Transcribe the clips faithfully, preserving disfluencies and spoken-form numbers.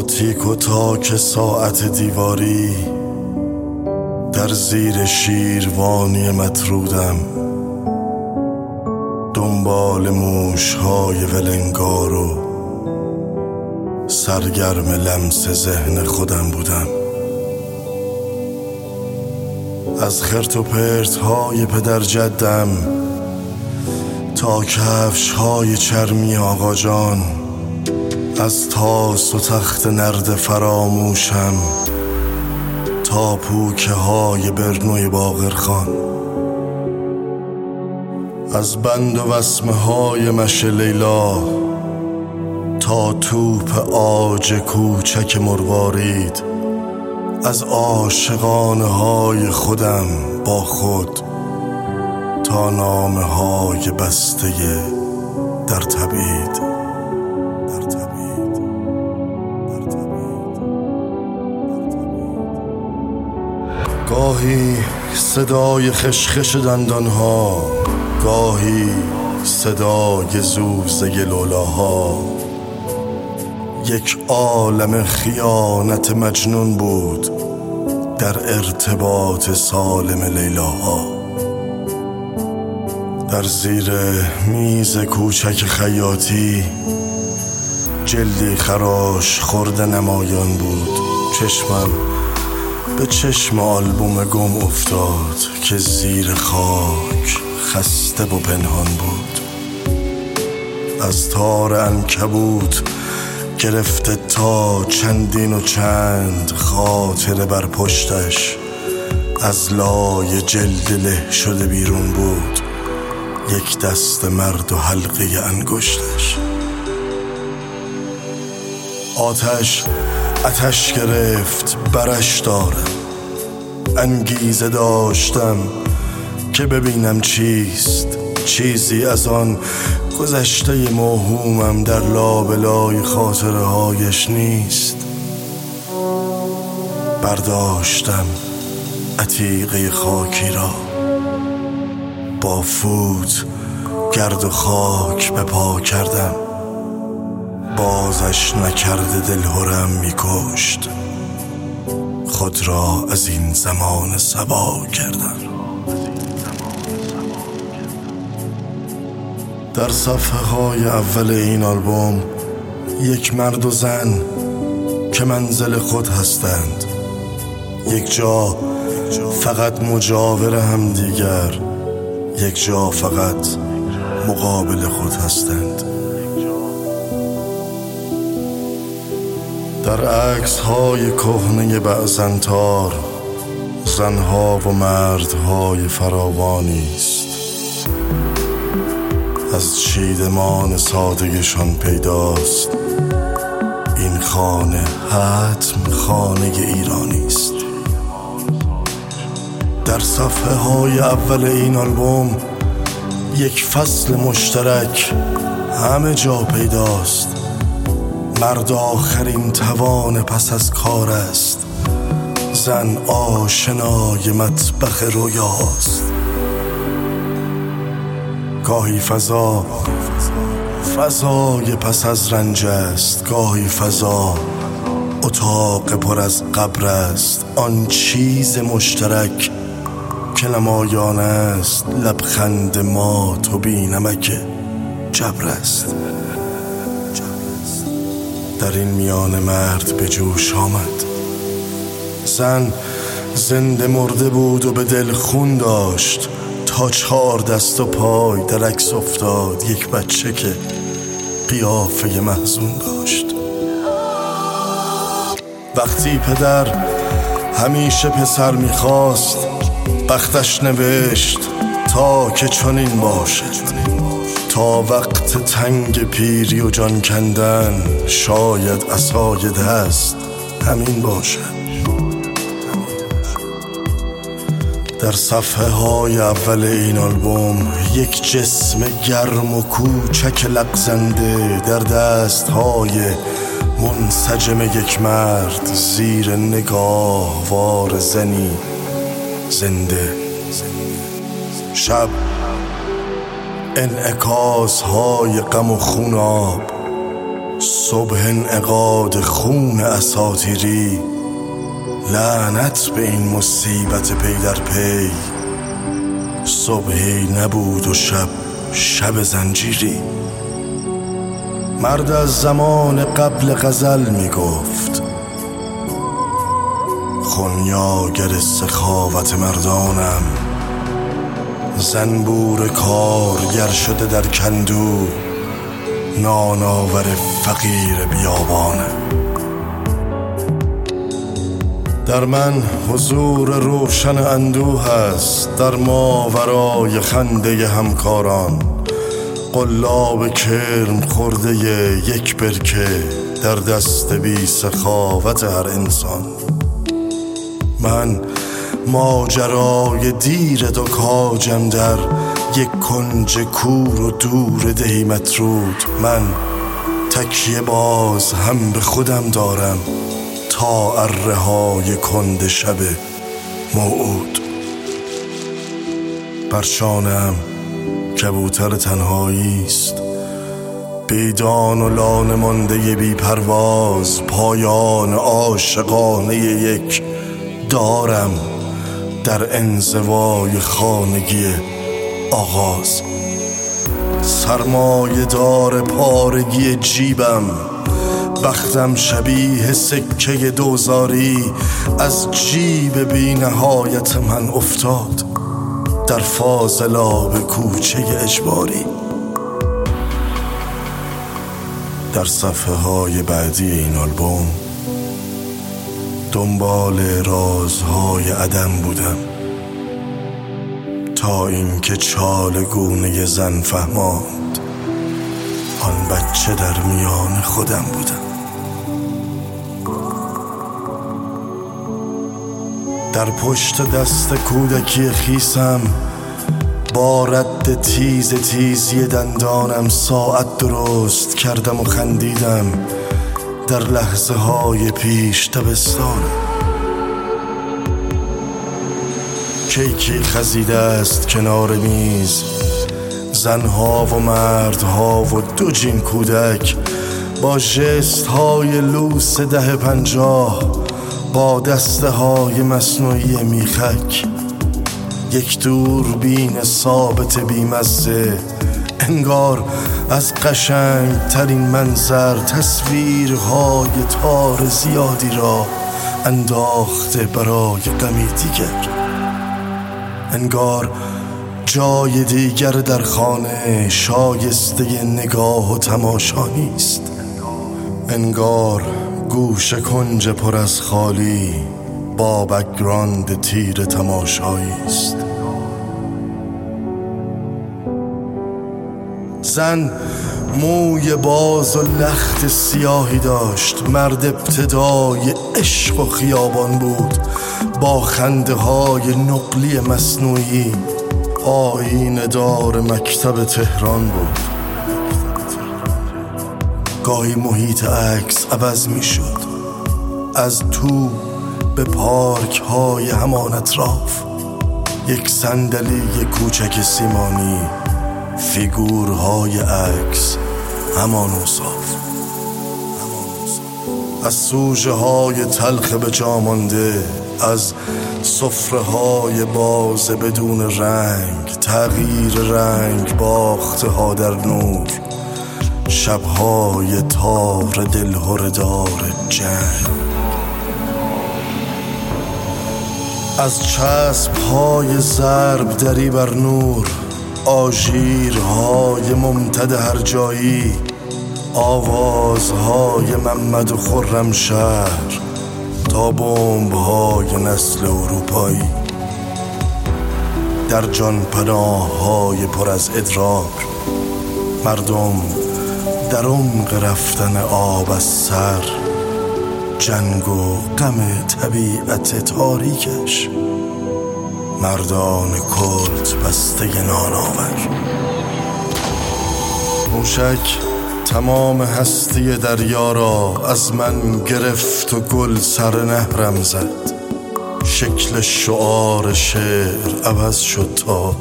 با تیک و تاک ساعت دیواری در زیر شیروانی مطرودم، دنبال موش‌های ولنگار و سرگرم لمس ذهن خودم بودم. از خرت و پرت‌های پدر جدم تا کفش‌های چرمی آقا جان، از تاس و تخت نرد فراموشم تا پوکه های برنوی باقرخان، از بند و وسمه های مشه لیلا تا توپ عاج کوچک مروارید، از عاشقانه های خودم با خود تا نامه های بسته در تبعید. گاهی صدای خشخش دندانها، گاهی صدای زوزه لولاها، یک عالم خیانت مجنون بود در ارتباط سالم لیلاها. در زیر میز کوچک خیاطی جلدی خراش خورده نمایان بود. چشمم به چشم آلبوم گم افتاد که زیر خاک خسته و پنهان بود. از تار عنکبوت گرفته تا چندین و چند خاطره بر پشتش از لای جلد له شده بیرون بود. یک دست مرد و حلقه انگشتش. آتش آتش گرفت برش دارم، انگیزه داشتم که ببینم چیست. چیزی از آن گذشته موهومم در لابلای خاطره هایش نیست. برداشتم عتیقه خاکی را، با فوت گرد و خاک به پا کردم. بازش نکرده دلهرم میکشت، خود را از این زمان صبا کردم. در صفحه های اول این آلبوم یک مرد و زن که منزل خود هستند، یک جا فقط مجاور هم دیگر، یک جا فقط مقابل خود هستند. در عکس های کهنه بعضنتار زنها و مردهای فراوانی است. از چیدمان سادگشان پیداست این خانه حتم خانه ایرانی است. در صفحه های اول این آلبوم یک فصل مشترک همه جا پیداست. مرد آخرین توان پس از کار است، زن آشنای مطبخ رویاست. گاهی فضا فضای پس از رنج است، گاهی فضا اتاق پر از قبر است. آن چیز مشترک که نمایان است لبخند ما تو بی نمک جبر است. در این میان مرد به جوش آمد، زن زنده مرده بود و به دل خون داشت تا چهار دست و پای در عکس افتاد یک بچه که قیافه محزون داشت. وقتی پدر همیشه پسر میخواست، بختش نوشت تا که چنین باشد. تا وقت تنگ پیری و جان کندن شاید عصای دست همین باشد. در صفحه های اول این آلبوم یک جسم گرم و کوچک لغزنده در دست های منسجم یک مرد زیر نگاه وار زنی زنده. شب انعکاس های غم و خوناب صبح انعقاد خون اساطیری، لعنت به این مصیبت پی در پی. صبحی نبود و شب شب زنجیری. مرد از زمان قبل غزل می گفت، خونیاگر سخاوت مردانم. زنبور کارگر شده در کندو، ناناور فقیر بیابانم. در من حضور روشن اندوه است، در ماورای خنده همکاران. قلاب کرم خورده یک برکه در دست بی سخاوت هر انسان. من ماجرای دیر دو کاجم در یک کنج کور و دور دهی مترود. من تکیه باز هم به خودم دارم تا اره های کند شب موعود. بر شانه‌ام کبوتر تنهایی است، بیدان و لانه مانده بی پرواز. پایان عاشقانه یک دارم در انزوای خانگی آغاز. سرمایه دار پارگی جیبم، بختم شبیه سکه دوزاری. از جیب بی نهایت من افتاد در فاضلاب کوچه اجباری. در صفحه های بعدی این آلبوم دنبال رازهای عدم بودم تا اینکه چالگونه زن فهماند آن بچه در میان خودم بودم. در پشت دست کودکی خیسم با رد تیز تیزی دندانم ساعت درست کردم و خندیدم در لحظه های پیش تابستانم. کیکی خزیده است کنار میز، زنها و مردها و دو جین کودک با ژست های لوس ده پنجاه، با دسته های مصنوعی میخک. یک دوربین ثابت بیمزه، انگار از قشنگ ترین منظر تصویرهای تار زیادی را انداخته برای غمی دیگر. انگار جای دیگر در خانه شایسته نگاه و تماشا نیست. انگار گوشه کنج پر از خالی با بک‌گراند تیر تماشایی است. زن موی باز و لخت سیاهی داشت، مرد ابتدای عشق و خیابان بود با خنده های نقلی مصنوعی. آیینه دار مکتب تهران بود. گاهی محیط عکس عوض می شد، از تو به پارک های همان اطراف. یک صندلی کوچک سیمانی، فیگورهای عکس همان اوصاف. از سوژه های تلخ به جا مانده، از سفره های باز بدون رنگ، تغییر رنگ باخته ها در نور، شبهای تار دلهردار جنگ. از چسب های ضرب دری بر نور، آژیرهای ممتد هر جایی، آوازهای محمد و خرمشهر تا بمب‌های نسل اروپایی. در جان پناه‌های پر از ادرار، مردم در عمق رفتن آب از سر، جنگ و غم طبیعت تاریکش، مردان کرد بسته ناناور. موشک تمام هستی دریا را از من گرفت و گل سر نهرم زد. شکل شعار شعر عوض شد تا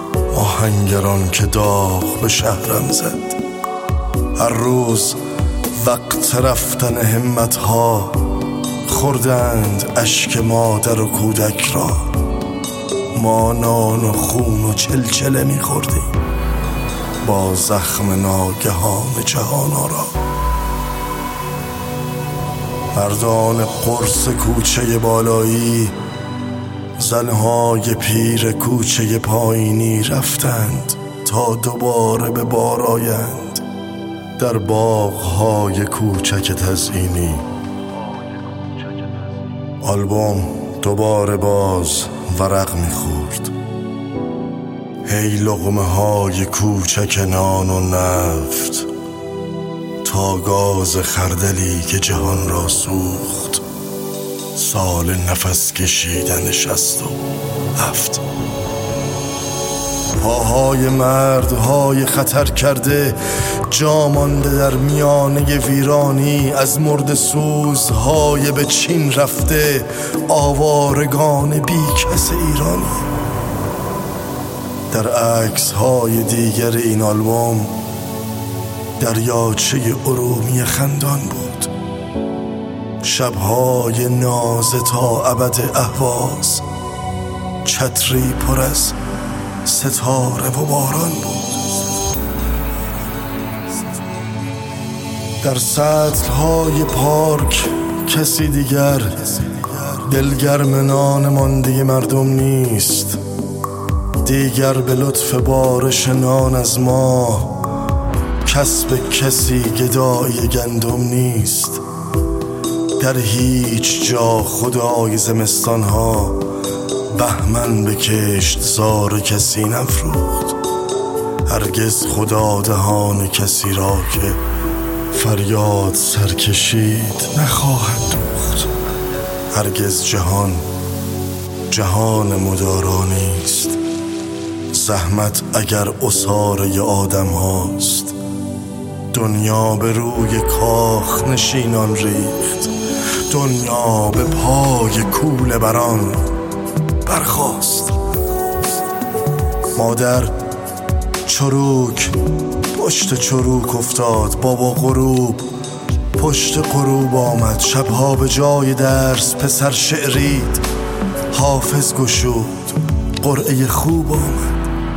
آهنگران که داغ به شهرم زد. هر روز وقت رفتن همت ها خوردند اشک مادر و کودک را. ما نان و خون و چلچله میخوردیم با زخم ناگهان جهان آرا. مردان قرص کوچه بالایی، زنهای پیر کوچه پایینی رفتند تا دوباره به بار آیند در باغهای کوچک تزئینی. آلبوم دوباره باز ورق میخورد. هی لقمه های کوچک نان و نفت تا گاز خردلی که جهان را سوخت. سال نفس کشیدن شست و هفت. پاهای مردهای خطر کرده جا مانده در میانه ویرانی، از مرد سوزهای به چین رفته آوارگان بی کس ایرانی. در عکس های دیگر این آلبوم دریاچه ارومیه خندان بود. شبهای نازه تا ابد اهواز، چتری پر از ستاره و باران بود. در سطل‌های پارک کسی دیگر دلگرم نان مانده مردم نیست. دیگر به لطف بارش نان از ما کسب کسی گدای گندم نیست. در هیچ جا خدای زمستانها بهمن به کشت زار کسی نفروخت. هرگز خدا دهان کسی را که فریاد سرکشید نخواهد دوخت. هرگز جهان جهان مدارا نیست. زحمت اگر عصاره آدم هاست، دنیا به روی کاخ نشینان ریخت. دنیا به پای کوله بران برخاست. مادر چروک پشت چروک افتاد. بابا غروب پشت غروب آمد. شبها به جای درس پسر شعرید. حافظ گشود قرعه خوب آمد.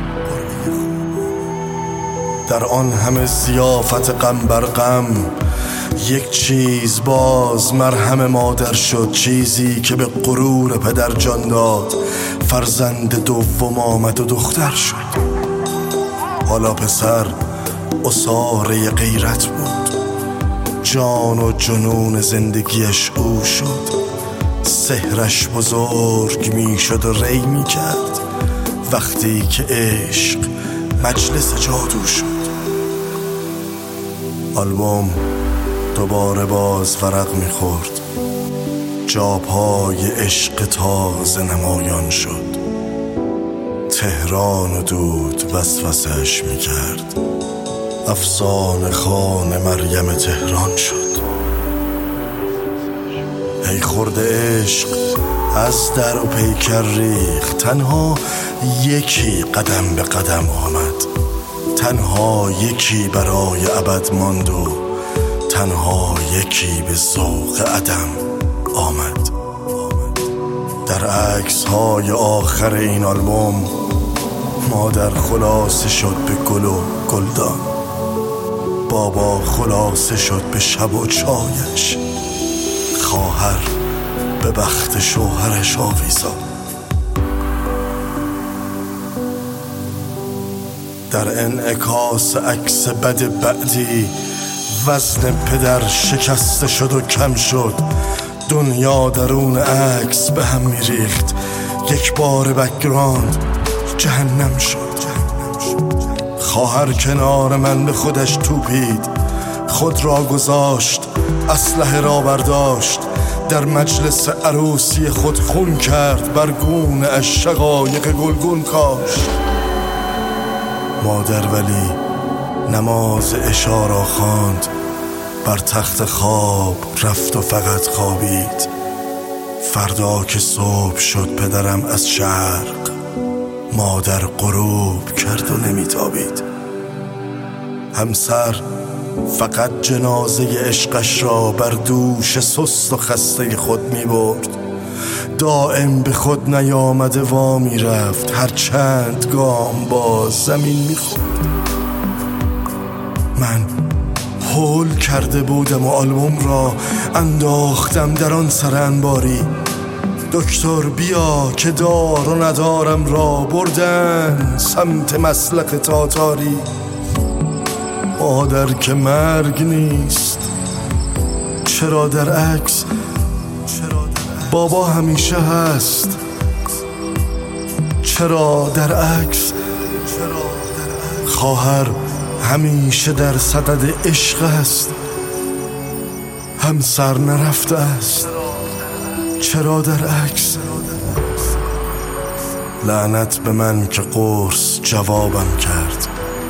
در آن همه ضیافت غم بر غم یک چیز باز مرهم مادر شد. چیزی که به غرور پدر جان داد. فرزند دوم آمد و دختر شد. حالا پسر عصاره غیرت بود. جان و جنون زندگیش او شد. سحرش بزرگ می شد و ری می کرد وقتی که عشق مجلس جادو شد. آلبوم دوباره باز ورق می خورد. جاپای عشق تازه نمایان شد. تهران و دود وسوسه‌اش می کرد. افسانه خان مریم تهران شد. ای خورده عشق از در و پیکر ریخت. تنها یکی قدم به قدم آمد. تنها یکی برای ابد ماند و تنها یکی به ذوق عدم آمد. در عکس های آخر این آلبوم مادر خلاصه شد به گل و گلدان. بابا خلاصه شد به شب و چایش. خواهر به بخت شوهرش آویزان. در انعکاس عکس بد بعدی وزن پدر شکسته شد و کم شد. دنیا درون عکس به هم میریخت. یک بار بک‌گراند جهنم شد. خواهر کنار من به خودش توپید. خود را گذاشت، اسلحه را برداشت. در مجلس عروسی خود خون کرد. بر گونه اش شقایق گلگون کاشت. مادر ولی نماز عشا را خواند. بر تخت خواب رفت و فقط خوابید. فردا که صبح شد پدرم از شرق. مادر غروب کرد و نمیتابید. همسر فقط جنازه عشقش را بر دوش سست و خسته خود می برد. دائم به خود نیامده وا می رفت، هر چند گام با زمین می خورد. من هول کرده بودم و آلبوم را انداختم در آن سر انباری. دکتر بیا که دار و ندارم را بردن سمت مسلخ تاتاری. مادر که مرگ نیست، چرا در عکس بابا همیشه هست؟ چرا در عکس خواهر همیشه در صدد عشق است؟ همسر نرفته است، چرا در عکس؟ لعنت به من که قرص جوابم کرد.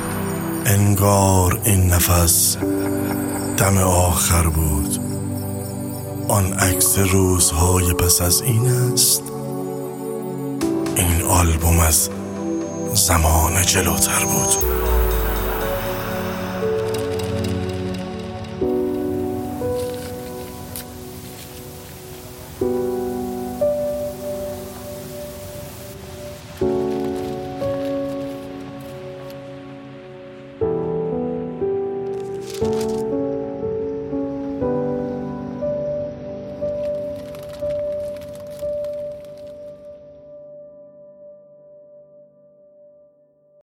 انگار این نفس دم آخر بود. آن عکس روزهای پس از این است. این آلبوم از زمان جلوتر بود. you